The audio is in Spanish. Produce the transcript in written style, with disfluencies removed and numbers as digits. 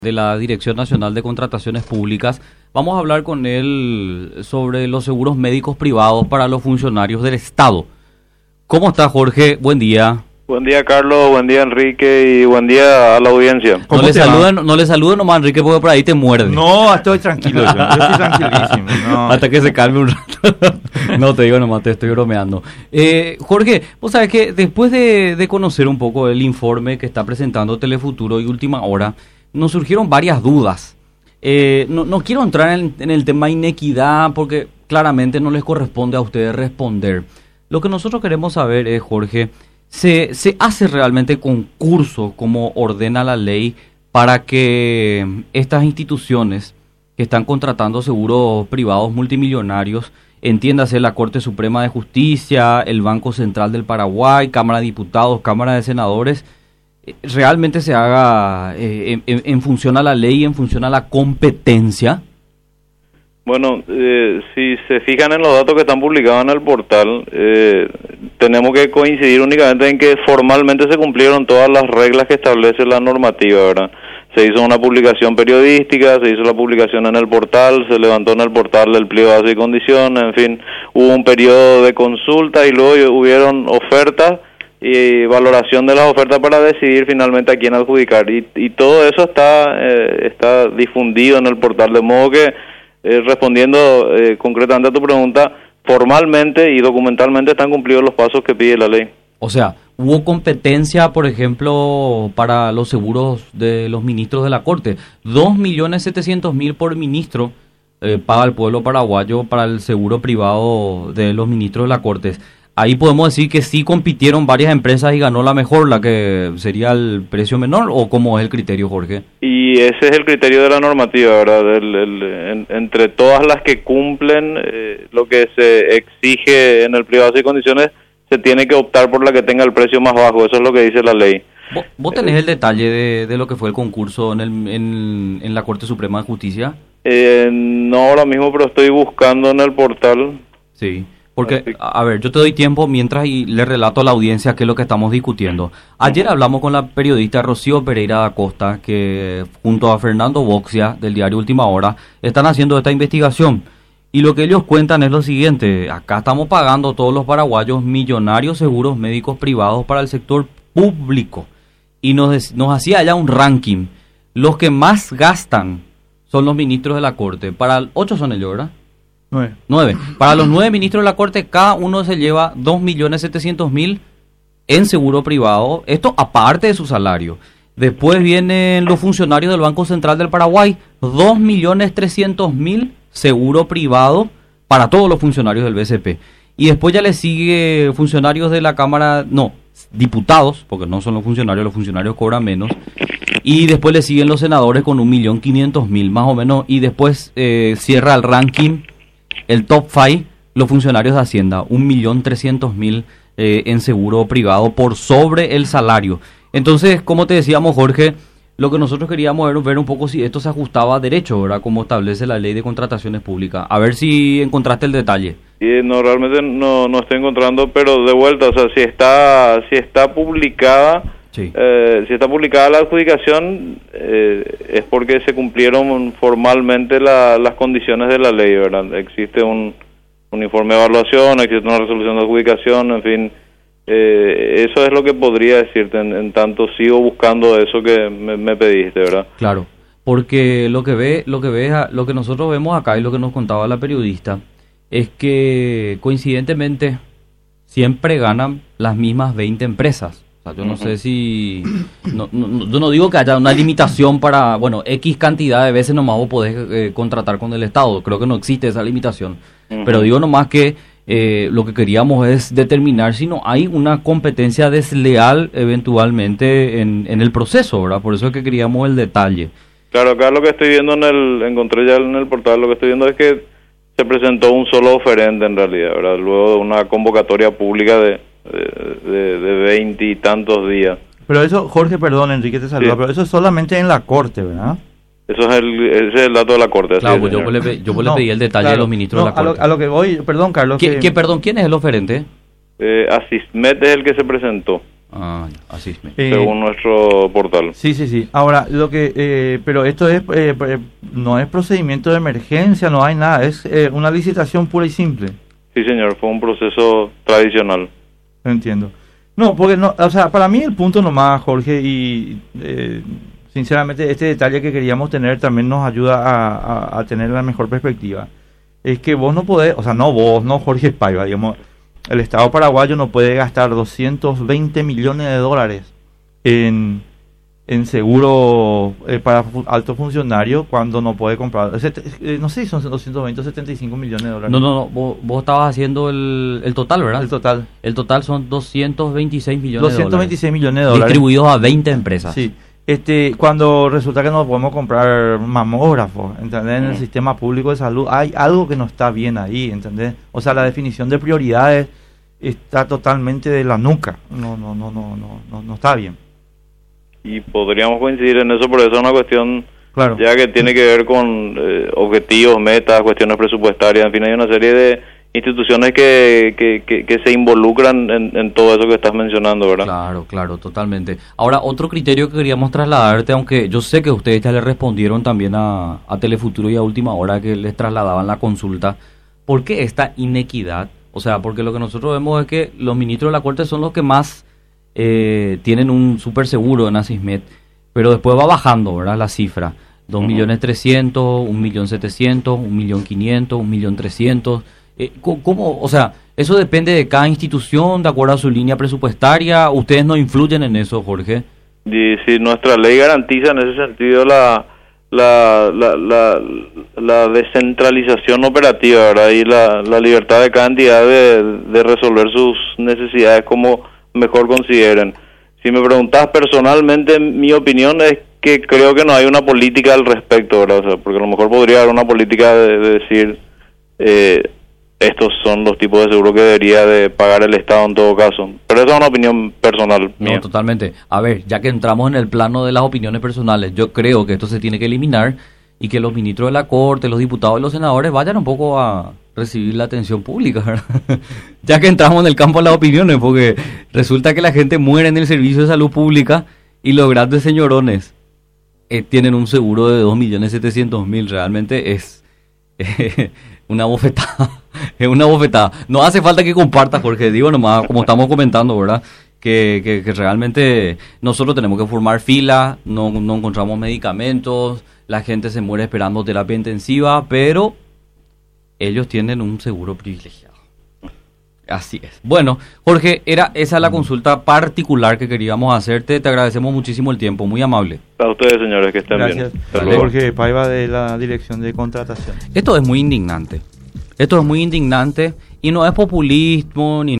de la Dirección Nacional de Contrataciones Públicas. Vamos a hablar con él sobre los seguros médicos privados para los funcionarios del Estado. ¿Cómo está, Jorge? Buen día. Buen día, Carlos, buen día, Enrique, y buen día a la audiencia. No le saluden nomás, Enrique, porque por ahí te muerde. No, estoy tranquilo, yo estoy tranquilísimo. No. Hasta que se calme un rato. No, te digo nomás, te estoy bromeando. Jorge, vos sabés que después de conocer un poco el informe que está presentando Telefuturo y Última Hora, nos surgieron varias dudas. No quiero entrar en el tema inequidad porque claramente no les corresponde a ustedes responder. Lo que nosotros queremos saber es, Jorge, ¿se hace realmente concurso como ordena la ley para que estas instituciones que están contratando seguros privados multimillonarios, entiéndase la Corte Suprema de Justicia, el Banco Central del Paraguay, Cámara de Diputados, Cámara de Senadores, realmente se haga en función a la ley, en función a la competencia? Bueno, si se fijan en los datos que están publicados en el portal, tenemos que coincidir únicamente en que formalmente se cumplieron todas las reglas que establece la normativa, ¿verdad? Se hizo una publicación periodística, se hizo la publicación en el portal, se levantó en el portal el pliego de base y condiciones, en fin, hubo un periodo de consulta y luego hubieron ofertas y valoración de las ofertas para decidir finalmente a quién adjudicar, y todo eso está difundido en el portal, de modo que respondiendo concretamente a tu pregunta, formalmente y documentalmente están cumplidos los pasos que pide la ley. O sea, ¿hubo competencia, por ejemplo, para los seguros de los ministros de la Corte? 2.700.000 por ministro paga el pueblo paraguayo para el seguro privado de los ministros de la Corte. Ahí podemos decir que sí compitieron varias empresas y ganó la mejor, la que sería el precio menor, ¿o cómo es el criterio, Jorge? Y ese es el criterio de la normativa, ¿verdad? Entre todas las que cumplen lo que se exige en el privado y condiciones, se tiene que optar por la que tenga el precio más bajo. Eso es lo que dice la ley. ¿Vos tenés el detalle de lo que fue el concurso en la Corte Suprema de Justicia? No ahora mismo, pero estoy buscando en el portal. Sí. Porque, a ver, yo te doy tiempo mientras y le relato a la audiencia qué es lo que estamos discutiendo. Ayer hablamos con la periodista Rocío Pereira da Costa, que junto a Fernando Boxia, del diario Última Hora, están haciendo esta investigación. Y lo que ellos cuentan es lo siguiente: acá estamos pagando todos los paraguayos millonarios seguros médicos privados para el sector público. Y nos hacía allá un ranking. Los que más gastan son los ministros de la Corte. 8 son ellos, ¿verdad? 9. Para los 9 ministros de la Corte, cada uno se lleva 2.700.000 en seguro privado. Esto aparte de su salario. Después vienen los funcionarios del Banco Central del Paraguay, 2.300.000 seguro privado para todos los funcionarios del BCP. Y después ya le sigue funcionarios de la Cámara, diputados, porque no son los funcionarios cobran menos. Y después le siguen los senadores con 1.500.000 más o menos. Y después cierra el ranking, el top 5, los funcionarios de Hacienda, 1.300.000 en seguro privado por sobre el salario. Entonces, como te decíamos, Jorge, lo que nosotros queríamos era ver un poco si esto se ajustaba a derecho, ¿verdad? Como establece la ley de contrataciones públicas. A ver si encontraste el detalle. No, realmente no estoy encontrando, pero de vuelta, o sea, si está publicada, sí. Si está publicada la adjudicación, es porque se cumplieron formalmente las condiciones de la ley, ¿verdad? Existe un informe de evaluación, existe una resolución de adjudicación, en fin. Eso es lo que podría decirte, en tanto sigo buscando eso que me pediste, ¿verdad? Claro, porque lo que nosotros vemos acá y lo que nos contaba la periodista es que coincidentemente siempre ganan las mismas 20 empresas. O sea, yo no sé si... yo no digo que haya una limitación para... X cantidad de veces nomás vos podés contratar con el Estado. Creo que no existe esa limitación. Pero digo nomás que lo que queríamos es determinar si no hay una competencia desleal eventualmente en el proceso, ¿verdad? Por eso es que queríamos el detalle. Claro, acá lo que estoy viendo encontré ya en el portal, lo que estoy viendo es que se presentó un solo oferente en realidad, ¿verdad? Luego de una convocatoria pública de 20 y tantos días. Pero eso, Jorge, perdón, Enrique te saluda, sí. Pero eso es solamente en la Corte, ¿verdad? Ese es el dato de la Corte. Claro, yo le pedí el detalle de los ministros de la Corte. A lo que voy, perdón, Carlos. ¿Quién es el oferente? Asismet es el que se presentó. Así es. según nuestro portal. Sí. Ahora, pero esto no es procedimiento de emergencia, no hay nada, es una licitación pura y simple. Sí, señor, fue un proceso tradicional. Entiendo. No, porque no, o sea, para mí el punto nomás, Jorge, y sinceramente este detalle que queríamos tener también nos ayuda a tener la mejor perspectiva. Es que vos no podés, o sea, no vos, no Jorge Paiva, digamos, el Estado paraguayo no puede gastar 220 millones de dólares en seguro para altos funcionarios cuando no puede comprar, no sé si son 220 o 75 millones de dólares. No, vos estabas haciendo el total, ¿verdad? El total son 226 millones de dólares. 226 millones de dólares. Distribuidos a 20 empresas. Sí. Cuando resulta que no podemos comprar mamógrafos, ¿entendés? En el sistema público de salud hay algo que no está bien ahí, ¿entendés? O sea, la definición de prioridades está totalmente de la nuca, no está bien. Y podríamos coincidir en eso, pero eso es una cuestión claro, ya que tiene que ver con objetivos, metas, cuestiones presupuestarias, en fin, hay una serie de instituciones que se involucran en todo eso que estás mencionando, ¿verdad? Claro, totalmente. Ahora, otro criterio que queríamos trasladarte, aunque yo sé que ustedes ya le respondieron también a Telefuturo y a Última Hora que les trasladaban la consulta, ¿por qué esta inequidad? O sea, porque lo que nosotros vemos es que los ministros de la Corte son los que más tienen un super seguro en Asismet, pero después va bajando, ¿verdad? La cifra, 2.300.000, 1.700.000, 1.500.000, 1.300.000. ¿Cómo? O sea, eso depende de cada institución, de acuerdo a su línea presupuestaria. ¿Ustedes no influyen en eso, Jorge? Y si nuestra ley garantiza en ese sentido la descentralización operativa, ¿verdad? Y la libertad de cada entidad de resolver sus necesidades como mejor consideren. Si me preguntás personalmente, mi opinión es que creo que no hay una política al respecto, ¿verdad? O sea, porque a lo mejor podría haber una política de decir estos son los tipos de seguro que debería de pagar el Estado en todo caso. Pero esa es una opinión personal mía. No, totalmente. A ver, ya que entramos en el plano de las opiniones personales, yo creo que esto se tiene que eliminar y que los ministros de la Corte, los diputados y los senadores vayan un poco a recibir la atención pública, ¿verdad? Ya que entramos en el campo de las opiniones, porque resulta que la gente muere en el servicio de salud pública y los grandes señorones tienen un seguro de 2.700.000. Realmente es una bofetada. Es una bofetada. No hace falta que compartas, Jorge, digo nomás, como estamos comentando, ¿verdad? Que realmente nosotros tenemos que formar fila, no encontramos medicamentos, la gente se muere esperando terapia intensiva, pero ellos tienen un seguro privilegiado. Así es. Bueno, Jorge, esa es la consulta particular que queríamos hacerte. Te agradecemos muchísimo el tiempo, muy amable. A ustedes, señores, que estén Gracias. bien. Gracias. Jorge Paiva, de la Dirección de Contratación. Esto es muy indignante y no es populismo ni